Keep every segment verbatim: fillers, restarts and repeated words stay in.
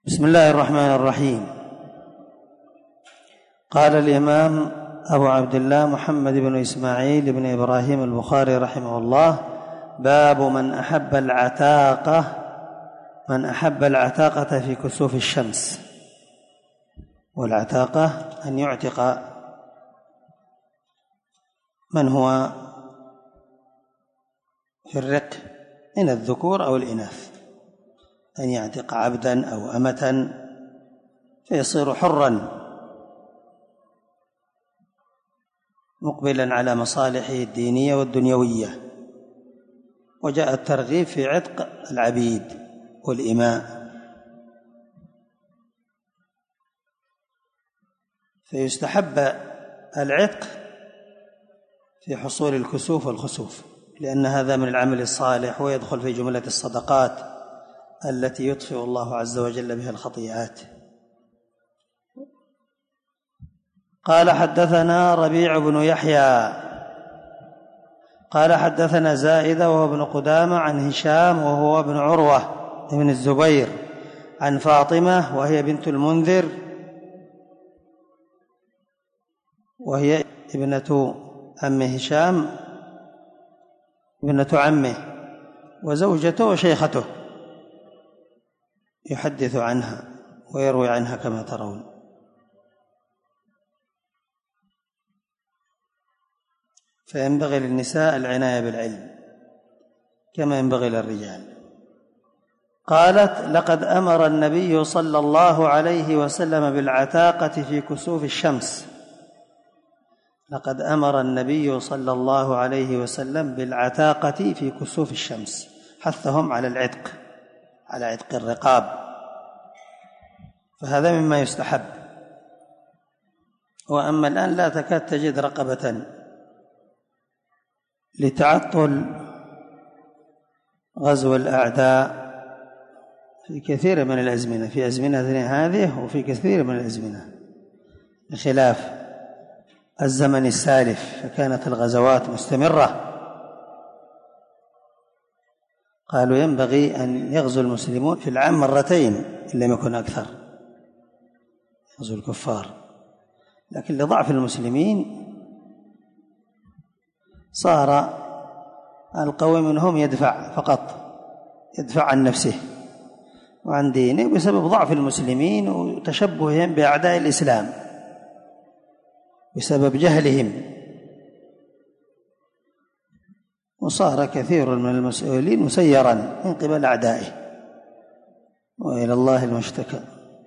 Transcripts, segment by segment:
بسم الله الرحمن الرحيم. قال الإمام أبو عبد الله محمد بن إسماعيل بن إبراهيم البخاري رحمه الله: باب من أحب العتاقة من أحب العتاقة في كسوف الشمس. والعتاقة أن يعتق من هو في الرق من الذكور أو الإناث، أن يعتق عبدا أو أمة فيصير حرا مقبلا على مصالحه الدينية والدنيوية. وجاء الترغيب في عتق العبيد والإماء، فيستحب العتق في حصول الكسوف والخسوف، لأن هذا من العمل الصالح ويدخل في جملة الصدقات التي يطفئ الله عز وجل بها الخطيئات. قال: حدثنا ربيع بن يحيى قال حدثنا زائدة وهو ابن قدامة عن هشام وهو ابن عروة ابن الزبير عن فاطمة وهي بنت المنذر وهي ابنة عم هشام ابنة عمه وزوجته وشيخته، يحدث عنها ويروي عنها كما ترون. فينبغي للنساء العناية بالعلم كما ينبغي للرجال. قالت: لقد أمر النبي صلى الله عليه وسلم بالعتاقة في كسوف الشمس. لقد أمر النبي صلى الله عليه وسلم بالعتاقة في كسوف الشمس، حثهم على العتق، على عتق الرقاب، فهذا مما يستحب. وأما الآن لا تكاد تجد رقبة لتعطل غزو الأعداء في كثير من الأزمنة، في أزمنة هذه وفي كثير من الأزمنة، بخلاف الزمن السالف فكانت الغزوات مستمرة. قالوا ينبغي أن يغزو المسلمون في العام مرتين إن لم يكن أكثر، يغزو الكفار، لكن لضعف المسلمين صار القوي منهم يدفع فقط، يدفع عن نفسه وعن دينه بسبب ضعف المسلمين وتشبههم بأعداء الإسلام بسبب جهلهم. وصار كثير من المسؤولين مسيرا من قبل أعدائه، وإلى الله المشتكى.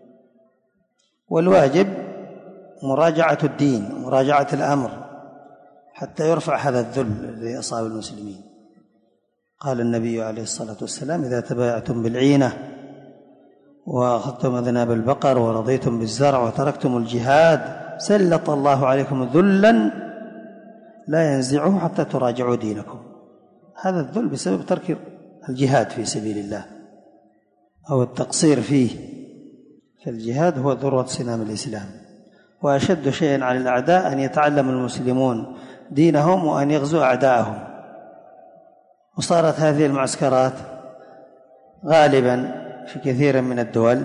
والواجب مراجعة الدين ومراجعة الأمر حتى يرفع هذا الذل الذي أصاب المسلمين. قال النبي عليه الصلاة والسلام: إذا تبايعتم بالعينة وأخذتم أذناب البقر ورضيتم بالزرع وتركتم الجهاد سلط الله عليكم ذلا لا ينزعه حتى تراجعوا دينكم. هذا الذل بسبب ترك الجهاد في سبيل الله أو التقصير فيه، فالجهاد هو ذروة سنام الإسلام. وأشد شيء على الأعداء أن يتعلم المسلمون دينهم وأن يغزوا أعداءهم. وصارت هذه المعسكرات غالبا في كثير من الدول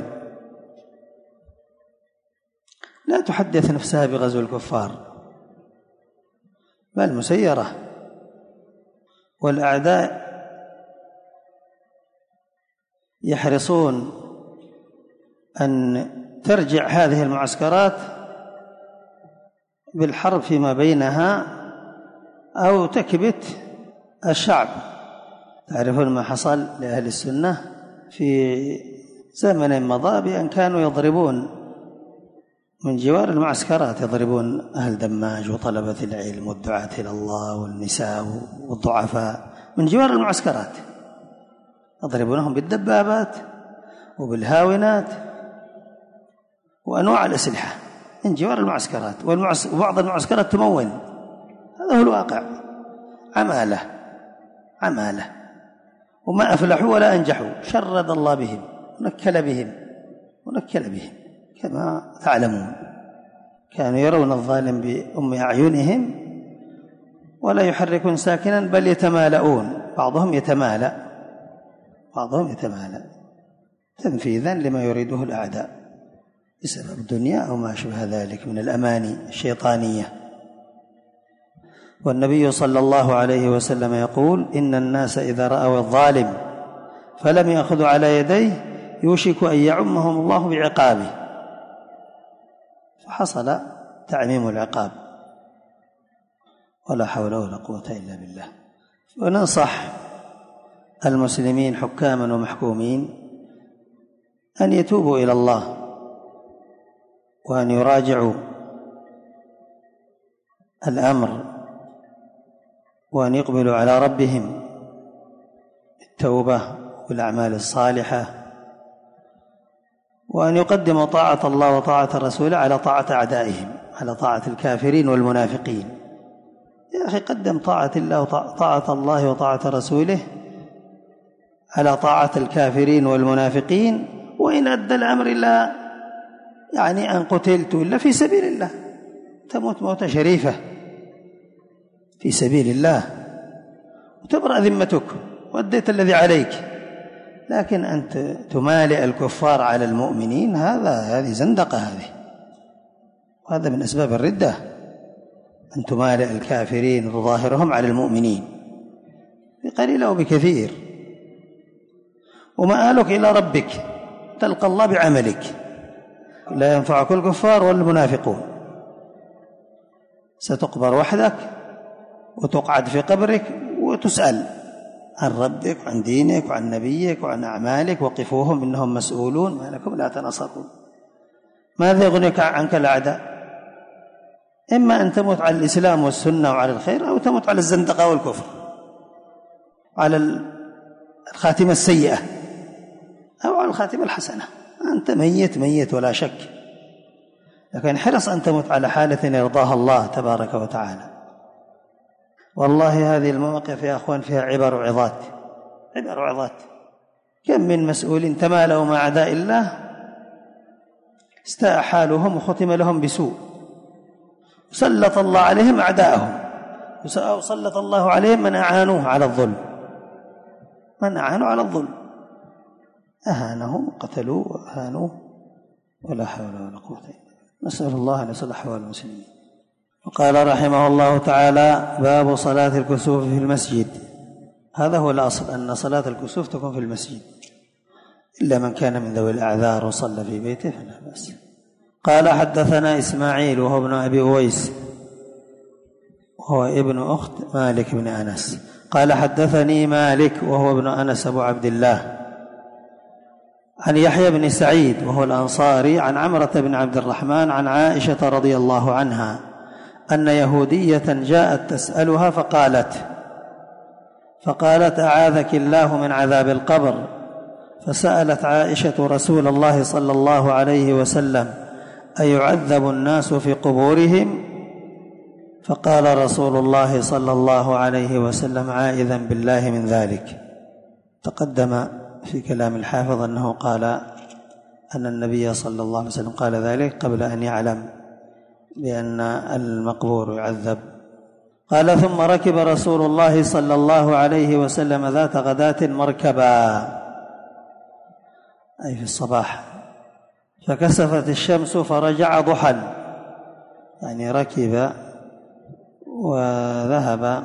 لا تحدث نفسها بغزو الكفار، بل مسيرة. والأعداء يحرصون أن ترجع هذه المعسكرات بالحرب فيما بينها أو تكبت الشعب. تعرفون ما حصل لأهل السنة في زمن مضى بأن كانوا يضربون من جوار المعسكرات، يضربون أهل دماج وطلبة العلم والدعاة إلى الله والنساء والضعفاء من جوار المعسكرات، يضربونهم بالدبابات وبالهاونات وأنواع الأسلحة من جوار المعسكرات. وبعض المعسكرات تمون. هذا هو الواقع. عمالة عمالة وما أفلحوا ولا أنجحوا، شرد الله بهم ونكل بهم ونكل بهم كما تعلمون. كانوا يرون الظالم بأم أعينهم ولا يحركون ساكنا بل يتمالؤون، بعضهم يتمالأ بعضهم يتمالأ تنفيذا لما يريده الأعداء بسبب الدنيا أو ما شبه ذلك من الأماني الشيطانية. والنبي صلى الله عليه وسلم يقول: إن الناس إذا رأوا الظالم فلم يأخذوا على يديه يوشك أن يعمهم الله بعقابه، فحصل تعميم العقاب، ولا حول ولا قوة إلا بالله. وننصح المسلمين حكاما ومحكومين أن يتوبوا إلى الله وأن يراجعوا الأمر وأن يقبلوا على ربهم بالتوبة والأعمال الصالحة، وأن يقدموا طاعة الله وطاعة رسوله على طاعة أعدائهم، على طاعة الكافرين والمنافقين. يا أخي قدم طاعة الله وطاعة الله وطاعة رسوله على طاعة الكافرين والمنافقين، وإن أدى الأمر إلا يعني أن قتلت إلا في سبيل الله، تموت موتة شريفة في سبيل الله وتبرأ ذمتك وأديت الذي عليك. لكن أنت تمالئ الكفار على المؤمنين، هذا هذه زندقة، هذه وهذا من أسباب الردة، أن تمالئ الكافرين وتظاهرهم على المؤمنين بقليل أو بكثير. ومآلك إلى ربك، تلقى الله بعملك، لا ينفعك الكفار والمنافقون، ستقبر وحدك وتقعد في قبرك وتسأل عن ربك وعن دينك وعن نبيك وعن أعمالك، وقفوهم إنهم مسؤولون ما لكم لا تناصرون. ماذا يغنيك عنك الأعداء؟ إما أن تموت على الإسلام والسنة وعلى الخير، أو تموت على الزندقة والكفر، على الخاتمة السيئة أو على الخاتمة الحسنة. أنت ميت ميت ولا شك، لكن حرص أن تموت على حالة يرضاها الله تبارك وتعالى. والله هذه المواقف يا أخوان فيها عبر وعظات، عبر وعظات. كم من مسؤول تمالوا مع أعداء الله استاء حالهم وختم لهم بسوء، وسلط الله عليهم أعداءهم، وسلط الله عليهم من أعانوه على الظلم، من أعانوا على الظلم، أهانهم وقتلوه وأهانوه، ولا حول ولا قوة إلا بالله. نسأل الله أن يصلح أحوال المسلمين. وقال رحمه الله تعالى: باب صلاة الكسوف في المسجد. هذا هو الأصل، أن صلاة الكسوف تكون في المسجد، إلا من كان من ذوي الأعذار وصلى في بيته فلا بأس. قال: حدثنا إسماعيل وهو ابن أبي أويس وهو ابن أخت مالك بن أنس. قال: حدثني مالك وهو ابن أنس أبو عبد الله عن يحيى بن سعيد وهو الأنصاري عن عمرة بن عبد الرحمن عن عائشة رضي الله عنها أن يهودية جاءت تسألها فقالت فقالت أعاذك الله من عذاب القبر. فسألت عائشة رسول الله صلى الله عليه وسلم: أيعذب الناس في قبورهم؟ فقال رسول الله صلى الله عليه وسلم عائذا بالله من ذلك. تقدم في كلام الحافظ أنه قال أن النبي صلى الله عليه وسلم قال ذلك قبل أن يعلم بأن المقبور يعذب. قال: ثم ركب رسول الله صلى الله عليه وسلم ذات غداة مركبا، أي في الصباح، فكسفت الشمس فرجع ضحى، يعني ركب وذهب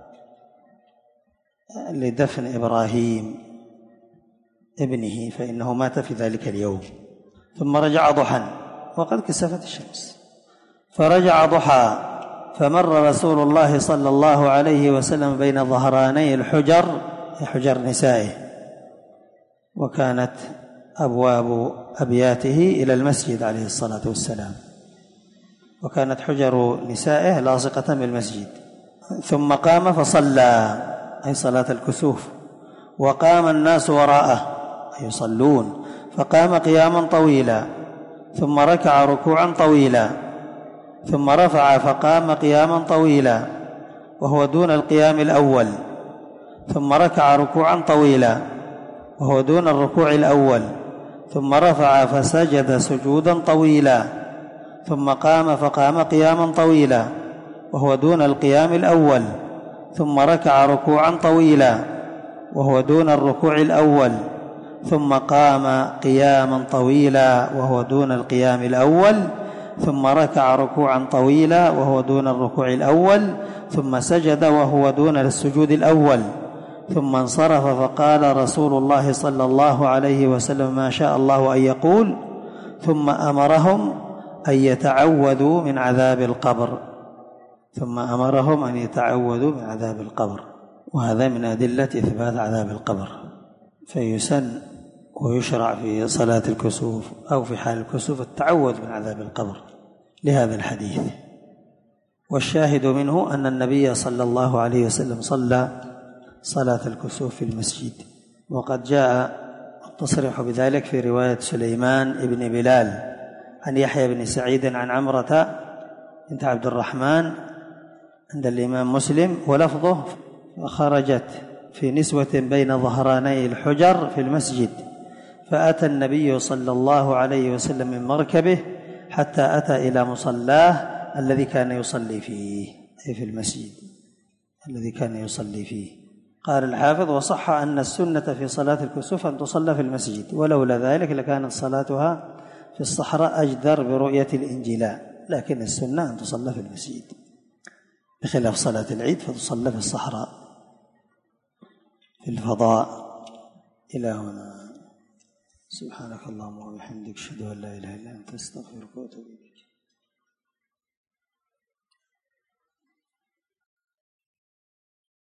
لدفن إبراهيم ابنه فإنه مات في ذلك اليوم، ثم رجع ضحى وقد كسفت الشمس، فرجع ضحى، فمر رسول الله صلى الله عليه وسلم بين ظهراني الحجر، حجر نسائه، وكانت أبواب أبياته إلى المسجد عليه الصلاة والسلام، وكانت حجر نسائه لاصقة بالمسجد. ثم قام فصلى، أي صلاة الكسوف، وقام الناس وراءه أي يصلون، فقام قياما طويلا، ثم ركع ركوعا طويلا، ثم رفع فقام قياما طويلا وهو دون القيام الأول، ثم ركع ركوعا طويلا وهو دون الركوع الأول، ثم رفع فسجد سجودا طويلا، ثم قام فقام قياما طويلا وهو دون القيام الأول، ثم ركع ركوعا طويلا وهو دون الركوع الأول، ثم قام قياما طويلا وهو دون القيام الأول، ثم ركع ركوعا طويلا وهو دون الركوع الأول، ثم سجد وهو دون السجود الأول، ثم انصرف فقال رسول الله صلى الله عليه وسلم ما شاء الله أن يقول، ثم أمرهم أن يتعوذوا من عذاب القبر ثم أمرهم أن يتعوذوا من عذاب القبر وهذا من أدلة إثبات عذاب القبر. فيسن ويشرع في صلاة الكسوف أو في حال الكسوف التعوذ من عذاب القبر لهذا الحديث. والشاهد منه أن النبي صلى الله عليه وسلم صلى صلاة الكسوف في المسجد، وقد جاء التصريح بذلك في رواية سليمان بن بلال عن يحيى بن سعيد عن عمرة بنت عبد الرحمن عند الإمام مسلم، ولفظه فخرجت في نسوة بين ظهراني الحجر في المسجد، فأتى النبي صلى الله عليه وسلم من مركبه حتى أتى إلى مصلاه الذي كان يصلي فيه، أي في المسجد الذي كان يصلي فيه. قال الحافظ: وصح أن السنة في صلاة الكسوف أن تصلى في المسجد، ولولا ذلك لكانت صلاتها في الصحراء أجدر برؤية الإنجلاء، لكن السنة أن تصلى في المسجد بخلاف صلاة العيد فتصلى في الصحراء في الفضاء. إلى هنا. سبحانك اللهم وبحمدك أشهد أن لا إله إلا أنت أستغفرك وأتوب إليك.